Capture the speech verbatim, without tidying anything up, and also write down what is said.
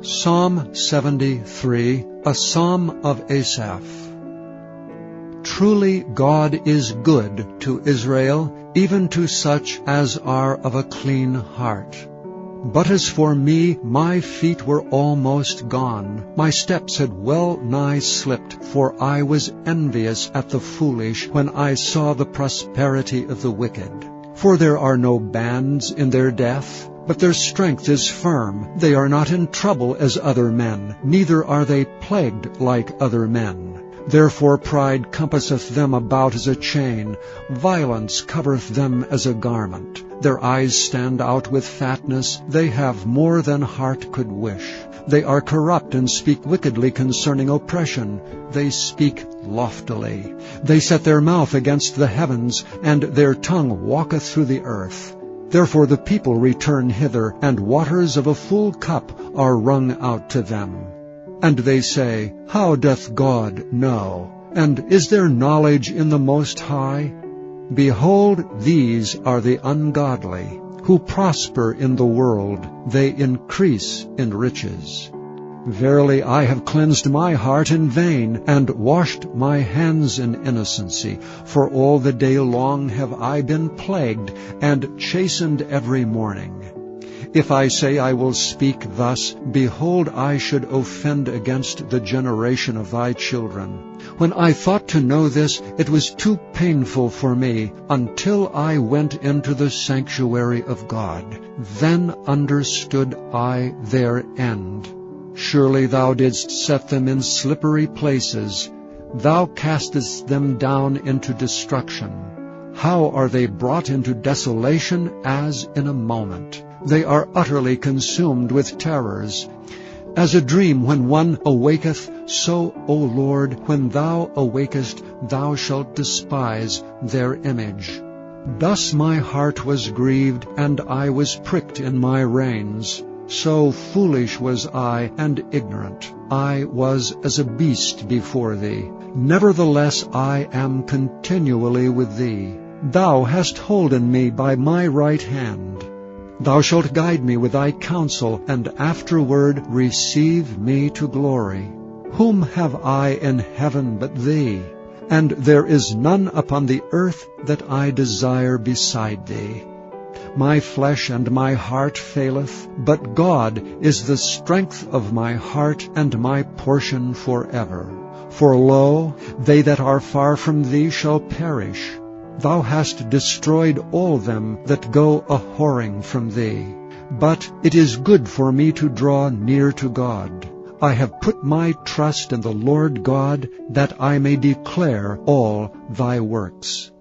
Psalm seventy-three, a psalm of Asaph. Truly God is good to Israel, even to such as are of a clean heart. But as for me, my feet were almost gone. My steps had well nigh slipped, for I was envious at the foolish when I saw the prosperity of the wicked. For there are no bands in their death, but their strength is firm. They are not in trouble as other men, neither are they plagued like other men. Therefore pride compasseth them about as a chain, violence covereth them as a garment. Their eyes stand out with fatness, they have more than heart could wish. They are corrupt and speak wickedly concerning oppression. They speak loftily. They set their mouth against the heavens, and their tongue walketh through the earth. Therefore the people return hither, and waters of a full cup are wrung out to them. And they say, How doth God know? And is there knowledge in the Most High? Behold, these are the ungodly, who prosper in the world, they increase in riches. Verily I have cleansed my heart in vain, and washed my hands in innocency. For all the day long have I been plagued, and chastened every morning. If I say I will speak thus, behold, I should offend against the generation of thy children. When I thought to know this, it was too painful for me, until I went into the sanctuary of God. Then understood I their end. Surely thou didst set them in slippery places. Thou castest them down into destruction. How are they brought into desolation as in a moment? They are utterly consumed with terrors. As a dream when one awaketh, so, O Lord, when thou awakest, thou shalt despise their image. Thus my heart was grieved, and I was pricked in my reins. So foolish was I and ignorant. I was as a beast before thee. Nevertheless I am continually with thee. Thou hast holden me by my right hand. Thou shalt guide me with thy counsel, and afterward receive me to glory. Whom have I in heaven but thee? And there is none upon the earth that I desire beside thee. My flesh and my heart faileth, but God is the strength of my heart and my portion forever. For lo, they that are far from thee shall perish. Thou hast destroyed all them that go a-whoring from thee. But it is good for me to draw near to God. I have put my trust in the Lord God, that I may declare all thy works.